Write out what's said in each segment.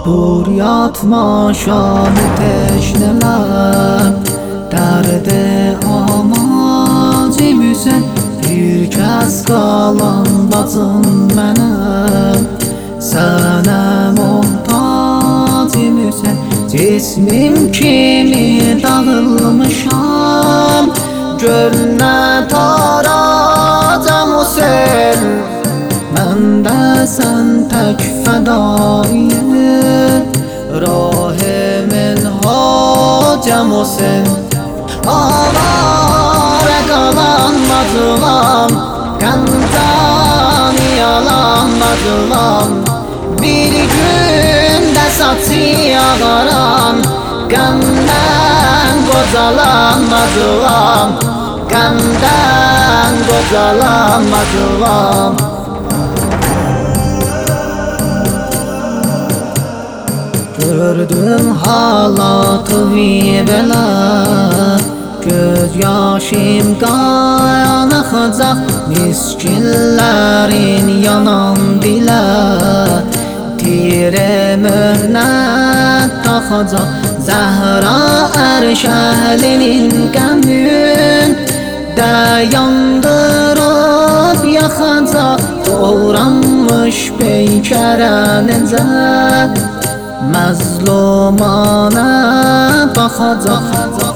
Dur yatma şahı teşneler, derde amacımısen bir kez kalan bacım benim. Sana muhtacımısen, cismim kimi dağılmışam. Gönlüne taracam o sen, mən də sən tək fədayım. Rahimin hacəm o sen, avara qalan mazlam, qəmdan yalan mazlam. Bir gündə saçı ağaram, qəmdən qocalan mazlam, qəmdən qocalan mazlam. Gördüm halatı belə, göz yaşım qayanacaq, miskinlərin yanan dilə. Tire möhnət taxacaq, Zəhra ərşəhlinin qəmün də yandırıb yaxacaq. Doğranmış peykərə necə məzlumana baxacaq.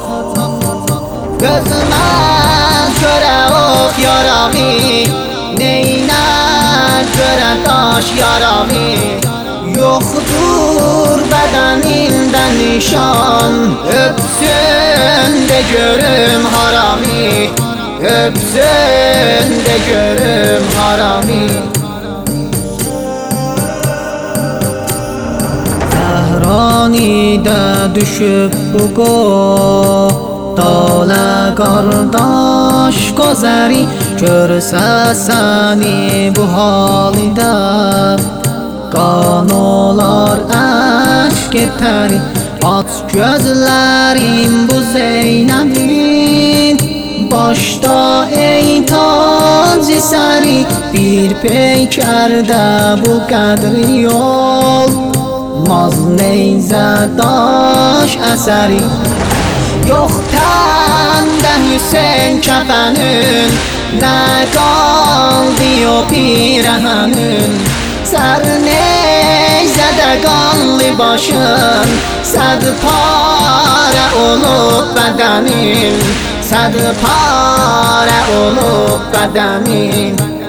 Gözümə görə ox yaramı, neynə görə daş yaramı. Yoxdur bədənimdə nişan, öpsün də görüm haramı, öpsün də görüm haramı. Zəhranidə düşüb bu dalə qardaş gözəri, görsə səni bu halidə qan olar əşq etəri. Aç gözlərim bu Zeynəbin, başda ey tacı səri. Bir peykərdə bu qədri yol, maz neyzə daş əsəri. Yox təndə Hüseyn kəfənün, nə qaldı o pirəhənün. Sər neyzədə qanlı başın, səd parə olub bədənin, səd parə olub bədənin.